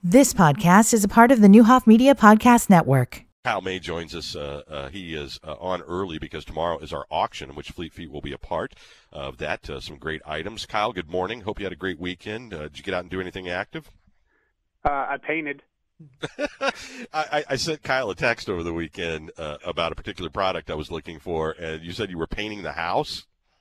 This podcast is a part of the Newhoff Media Podcast Network. Kyle May joins us. He is on early because tomorrow is our auction, in which Fleet Feet will be a part of that. Some great items. Kyle, good morning. Hope you had a great weekend. Did you get out and do anything active? I painted. I sent Kyle a text over the weekend about a particular product I was looking for, and you said you were painting the house?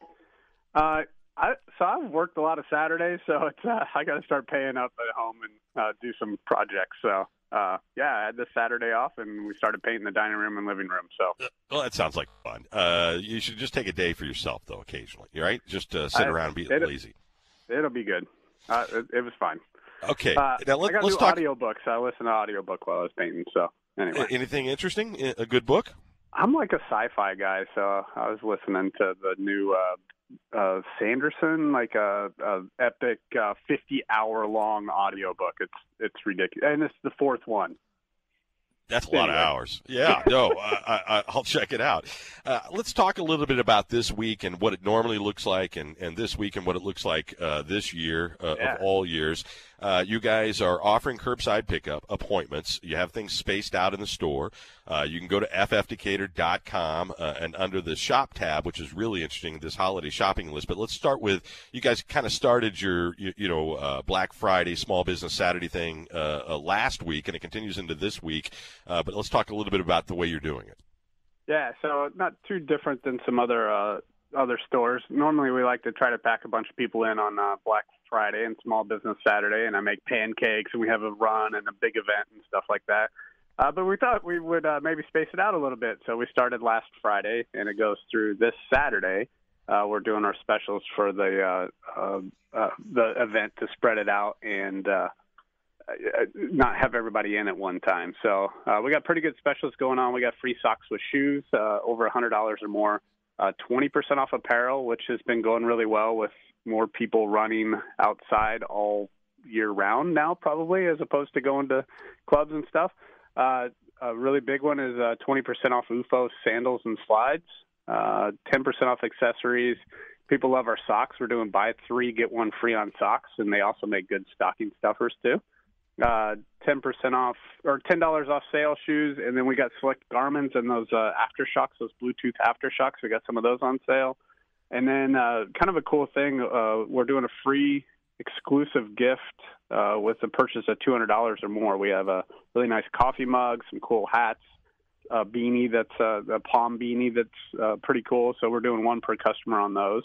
I've worked a lot of Saturdays, so it's I got to start paying up at home and do some projects. So, I had this Saturday off, and we started painting the dining room and living room. So, well, that sounds like fun. You should just take a day for yourself, though, occasionally. All right, just sit around and be lazy. It'll be good. It was fine. Okay, now let's talk audiobooks. I listened to audiobook while I was painting. So, anyway, anything interesting? A good book? I'm like a sci-fi guy, so I was listening to the new Sanderson, like a epic 50-hour-long audiobook. It's ridiculous, and it's the fourth one. That's a lot of hours. Yeah, no, I'll check it out. Let's talk a little bit about this week and what it normally looks like, and this week and what it looks like this year of all years. You guys are offering curbside pickup appointments. You have things spaced out in the store. You can go to ffdecatur.com and under the shop tab, which is really interesting, this holiday shopping list. But let's start with, you guys kind of started your Black Friday, Small Business Saturday thing last week, and it continues into this week. But let's talk a little bit about the way you're doing it. Yeah, so not too different than some other stores. Normally we like to try to pack a bunch of people in on Black Friday and Small Business Saturday, and I make pancakes, and we have a run and a big event and stuff like that. But we thought we would maybe space it out a little bit, so we started last Friday, and it goes through this Saturday. We're doing our specials for the event to spread it out and not have everybody in at one time. So we got pretty good specials going on. We got free socks with shoes, over $100 or more, 20% off apparel, which has been going really well with more people running outside all year round now, probably, as opposed to going to clubs and stuff. A really big one is 20% off UFO sandals and slides, 10% off accessories. People love our socks. We're doing buy 3, get 1 free on socks, and they also make good stocking stuffers too. 10% off or $10 off sale shoes, and then we got select Garmins and those aftershocks, those Bluetooth aftershocks. We got some of those on sale. And then kind of a cool thing, we're doing a free exclusive gift with the purchase of $200 or more. We have a really nice coffee mug, some cool hats, a beanie that's a palm beanie that's pretty cool. So we're doing 1 per customer on those.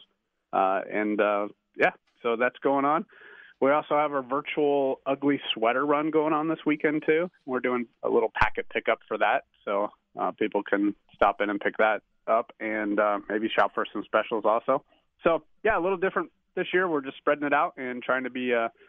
So that's going on. We also have our virtual ugly sweater run going on this weekend too. We're doing a little packet pickup for that, so people can stop in and pick that up and maybe shop for some specials also. So yeah, a little different this year. We're just spreading it out and trying to be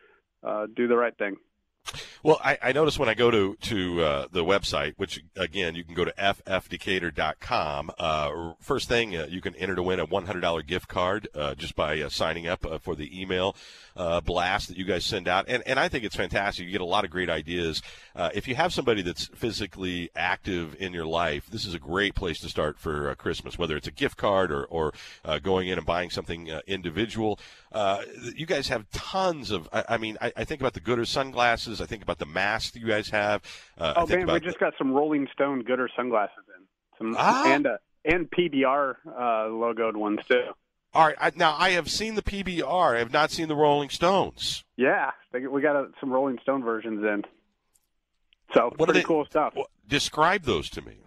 do the right thing. Well, I noticed when I go to the website, which, again, you can go to ffdecatur.com, first thing, you can enter to win a $100 gift card just by signing up for the email blast that you guys send out. And I think it's fantastic. You get a lot of great ideas. If you have somebody that's physically active in your life, this is a great place to start for Christmas, whether it's a gift card or going in and buying something individual. You guys have tons of, I think about the Goodr sunglasses. I think about the mask that you guys have. We just got some Rolling Stone Goodr sunglasses in, and PBR logoed ones too. All right, now I have seen the PBR. I have not seen the Rolling Stones. Yeah, we got some Rolling Stone versions in. So pretty cool stuff. Describe those to me.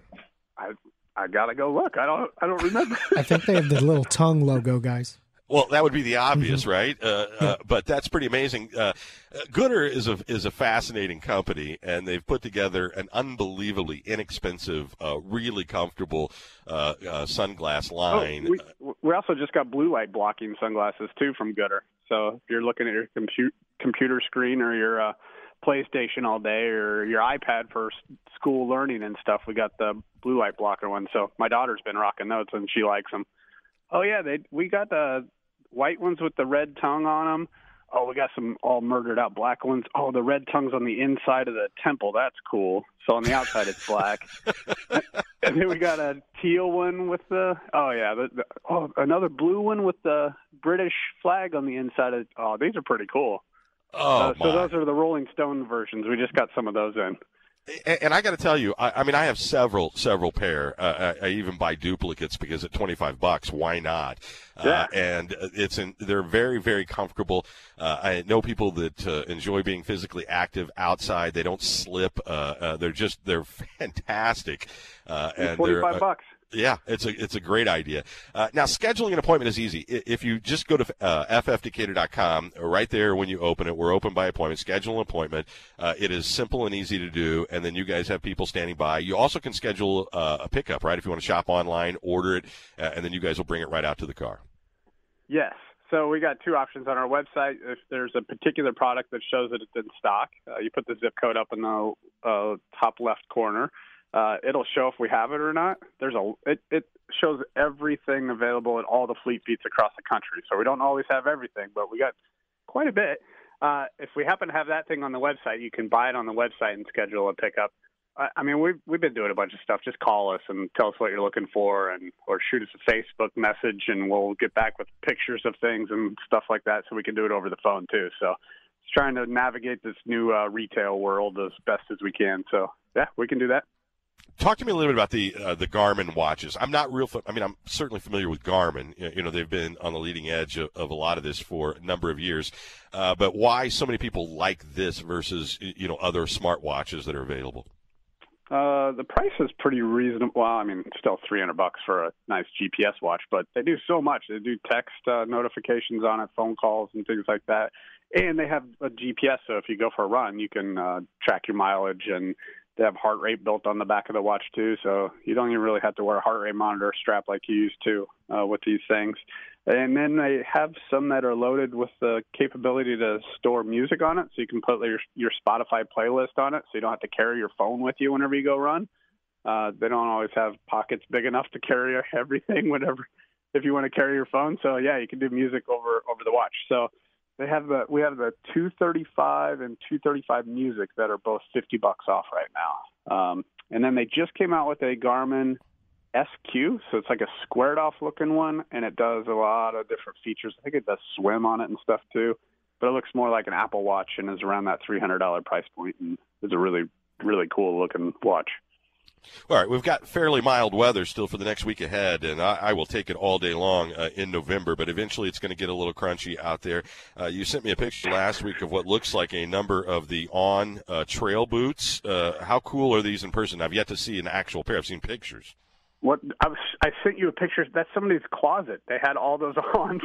I gotta go look. I don't remember. I think they have the little tongue logo, guys. Well, that would be the obvious, right? But that's pretty amazing. Goodr is a fascinating company, and they've put together an unbelievably inexpensive, really comfortable sunglass line. We also just got blue light blocking sunglasses too from Goodr. So if you're looking at your computer screen or your PlayStation all day or your iPad for school learning and stuff, we got the blue light blocker one. So my daughter's been rocking those, and she likes them. Oh yeah, we got the white ones with the red tongue on them. Oh, we got some all murdered out black ones. Oh, the red tongue's on the inside of the temple. That's cool. So on the outside it's black. And then we got a teal one with another blue one with the British flag on the inside. These are pretty cool. Oh, so those are the Rolling Stone versions. We just got some of those in. And I got to tell you, I mean, I have several pair. I even buy duplicates because at $25, why not? Yeah. And they're very, very comfortable. I know people that enjoy being physically active outside. They don't slip. They're fantastic. And $25. Yeah, it's a great idea. Now, scheduling an appointment is easy. If you just go to ffdecatur.com, right there when you open it, we're open by appointment. Schedule an appointment. It is simple and easy to do, and then you guys have people standing by. You also can schedule a pickup, right? If you want to shop online, order it, and then you guys will bring it right out to the car. Yes. So we got two options on our website. If there's a particular product that shows that it's in stock, you put the zip code up in the top left corner. It'll show if we have it or not. It shows everything available at all the fleet beats across the country. So we don't always have everything, but we got quite a bit. If we happen to have that thing on the website, you can buy it on the website and schedule a pickup. I mean, we've been doing a bunch of stuff. Just call us and tell us what you're looking for, or shoot us a Facebook message, and we'll get back with pictures of things and stuff like that, so we can do it over the phone too. So just trying to navigate this new retail world as best as we can. So yeah, we can do that. Talk to me a little bit about the Garmin watches. I'm not real. I'm certainly familiar with Garmin. You know, they've been on the leading edge of a lot of this for a number of years. But why so many people like this versus other smart watches that are available? The price is pretty reasonable. Well, I mean, still $300 for a nice GPS watch, but they do so much. They do text notifications on it, phone calls, and things like that. And they have a GPS, so if you go for a run, you can track your mileage, and they have heart rate built on the back of the watch too, so you don't even really have to wear a heart rate monitor strap like you used to with these things. And then they have some that are loaded with the capability to store music on it, so you can put your Spotify playlist on it, so you don't have to carry your phone with you whenever you go run. They don't always have pockets big enough to carry everything, if you want to carry your phone. So yeah, you can do music over the watch. So we have the 235 and 235 Music that are both $50 off right now. And then they just came out with a Garmin SQ, so it's like a squared off looking one, and it does a lot of different features. I think it does swim on it and stuff too, but it looks more like an Apple Watch and is around that $300 price point, and is a really, really cool looking watch. All right, we've got fairly mild weather still for the next week ahead, and I will take it all day long in November, but eventually it's going to get a little crunchy out there. You sent me a picture last week of what looks like a number of the On trail boots. How cool are these in person? I've yet to see an actual pair. I've seen pictures. What I sent you a picture. That's somebody's closet. They had all those on.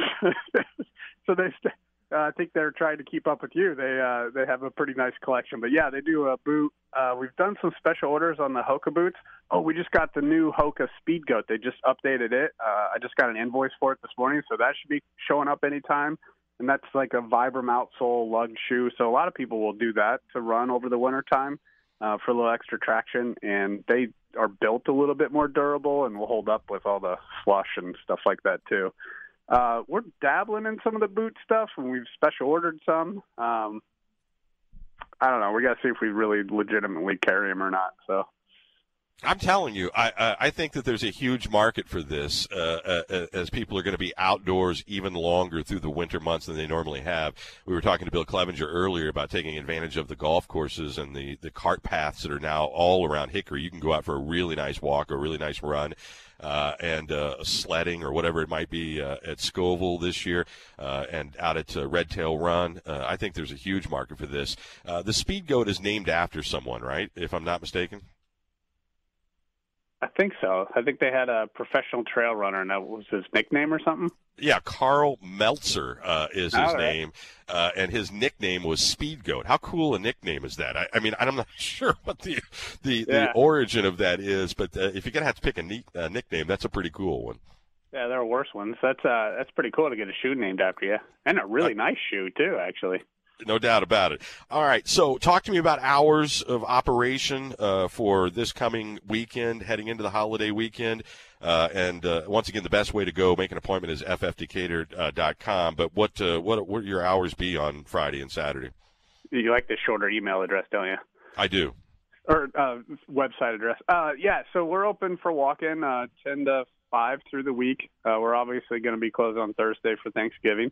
So I think they're trying to keep up with you. They have a pretty nice collection. But yeah, they do a boot. We've done some special orders on the Hoka boots. Oh, we just got the new Hoka Speed Goat. They just updated it. I just got an invoice for it this morning, so that should be showing up anytime. And that's like a Vibram outsole lug shoe. So a lot of people will do that to run over the wintertime for a little extra traction. And they are built a little bit more durable and will hold up with all the slush and stuff like that too. We're dabbling in some of the boot stuff, and we've special ordered some. I don't know. We got to see if we really legitimately carry them or not. So, I'm telling you, I think that there's a huge market for this as people are going to be outdoors even longer through the winter months than they normally have. We were talking to Bill Clevenger earlier about taking advantage of the golf courses and the cart paths that are now all around Hickory. You can go out for a really nice walk, a really nice run. And sledding or whatever it might be at Scoville this year and out at Red Tail Run. I think there's a huge market for this. The Speed Goat is named after someone, right, if I'm not mistaken? I think so. I think they had a professional trail runner, and that was his nickname or something. Yeah, Karl Meltzer is his name, and his nickname was Speed Goat. How cool a nickname is that? I mean, I'm not sure what the origin of that is, but if you're going to have to pick a nickname, that's a pretty cool one. Yeah, there are worse ones. That's pretty cool to get a shoe named after you, and a really nice shoe, too, actually. No doubt about it. All right, so talk to me about hours of operation for this coming weekend, heading into the holiday weekend. And once again, the best way to go make an appointment is ffdecatur.com. But what would your hours be on Friday and Saturday? You like the shorter email address, don't you? I do. Or website address. Yeah, so we're open for walk-in 10 to 5 through the week. We're obviously going to be closed on Thursday for Thanksgiving.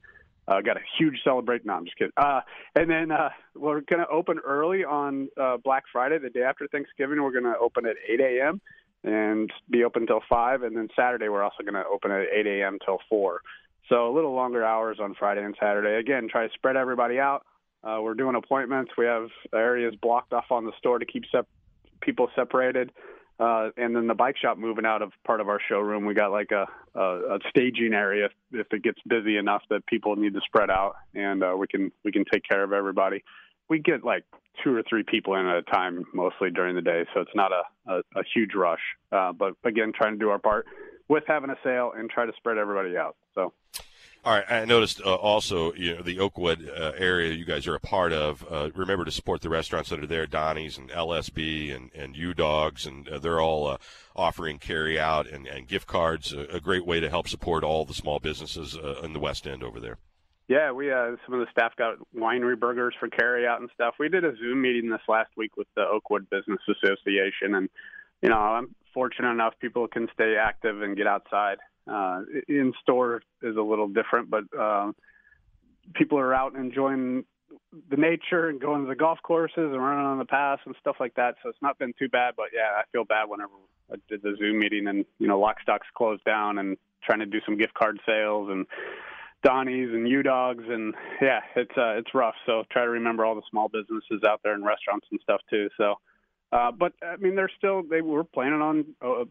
Got a huge celebration. No, I'm just kidding. And then we're going to open early on Black Friday, the day after Thanksgiving. We're going to open at 8 a.m. and be open till 5. And then Saturday, we're also going to open at 8 a.m. till 4. So a little longer hours on Friday and Saturday. Again, try to spread everybody out. We're doing appointments. We have areas blocked off on the store to keep people separated. And then the bike shop moving out of part of our showroom. We got like a staging area if it gets busy enough that people need to spread out, and we can take care of everybody. We get like 2 or 3 people in at a time mostly during the day, so it's not a huge rush. But again, trying to do our part with having a sale and try to spread everybody out. So. All right. I noticed also, the Oakwood area you guys are a part of. Remember to support the restaurants that are there, Donnie's and LSB and U-Dogs, and they're all offering carry out and gift cards. A great way to help support all the small businesses in the West End over there. Yeah, we some of the staff got winery burgers for carry out and stuff. We did a Zoom meeting this last week with the Oakwood Business Association, and I'm fortunate enough people can stay active and get outside. In store is a little different, but people are out enjoying the nature and going to the golf courses and running on the paths and stuff like that. So it's not been too bad, but yeah, I feel bad whenever I did the Zoom meeting and, Lock Stock's closed down and trying to do some gift card sales and Donnie's and U-Dogs. And yeah, it's rough. So try to remember all the small businesses out there and restaurants and stuff too. So, but I mean, they were planning on,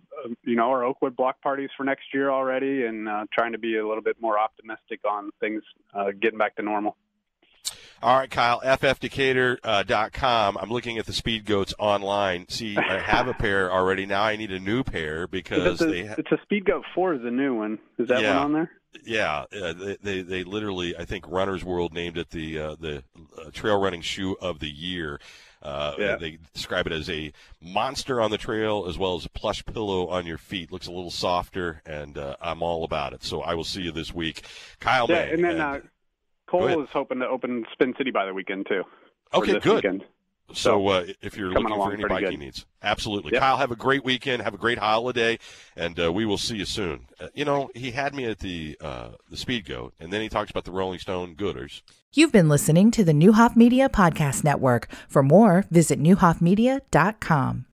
our Oakwood block parties for next year already, and trying to be a little bit more optimistic on things getting back to normal. All right, Kyle, ffdecatur.com. I'm looking at the Speed Goats online. See, I have a pair already. Now I need a new pair because it's a Speed Goat 4 is the new one. Is that one on there? Yeah, they literally, I think Runner's World named it the trail running shoe of the year. They describe it as a monster on the trail as well as a plush pillow on your feet. Looks a little softer, and I'm all about it. So I will see you this week. Kyle, yeah, and then Cole is hoping to open Spin City by the weekend, too. Okay, good. Weekend. So if you're looking for any biking needs. Absolutely. Yep. Kyle, have a great weekend. Have a great holiday, and we will see you soon. He had me at the Speed Goat, and then he talks about the Rolling Stone Gooders. You've been listening to the Neuhoff Media Podcast Network. For more, visit neuhoffmedia.com.